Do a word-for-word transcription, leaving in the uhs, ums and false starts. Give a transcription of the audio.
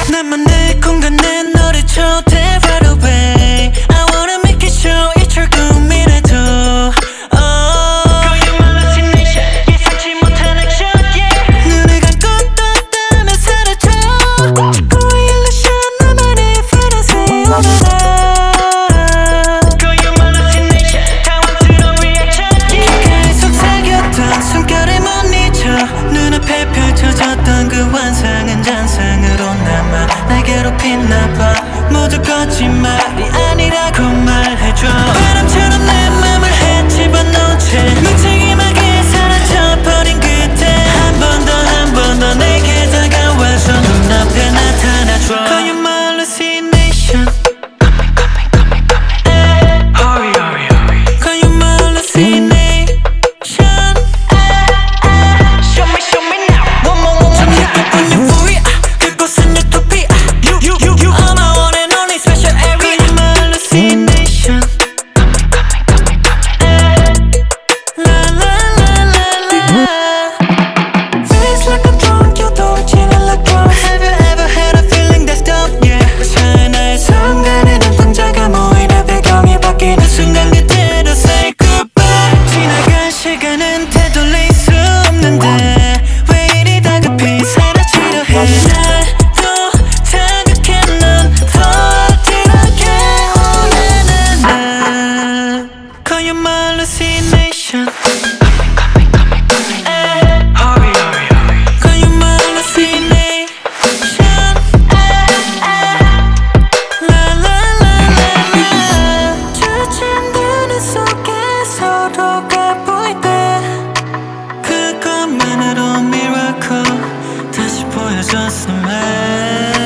나만 내 공간에 너를 초대해 right away. I wanna make it show 이철 꿈이라도 oh. 거짓말 hallucination 예상치 못한 액션 yeah. 눈을 감고 떴다면 사라져 자꾸 illusion 나만의 fantasy 거짓말 hallucination 당황스러운 reaction yeah. 계속 사귀었던 숨결을 못 잊어 눈앞에 펼쳐졌던 그 환상은 잔상으로 남아 날 괴롭히나봐. 모두 거짓말이 아니라고 말해줘. 바람처럼 내 맘을 헤집어놓은 채 무책임하게 사라져버린 그때 한 번 더 한 번 더 내게 다가와서 눈앞에 나타나줘. Call you my hallucination. Hurry hurry hurry. Call you my hallucination. Show me show me now. One more one more time. On your fury. 그곳은 utopia. You you you you are my one and only special area. Call you my hallucination. La la la la la. Feels like I'm drunk. You don't chill like drunk. Have you ever had a feeling that's dope? Yeah. 하나의 순간에 눈동자가 모이려 배경이 바뀌는 순간 그대로 say goodbye. 지나간 시간은 되돌릴 수 없는데 왜 이리 다급히 사라지려 해. 날도 자극해 넌 더 어지럽게 원하는 날. Call you my hallucination. Hurry hurry hurry. Call you my hallucination. La la la la la. 주진 눈 속에 서로가 보일 때 그것만으로 miracle 다시 보여줬으면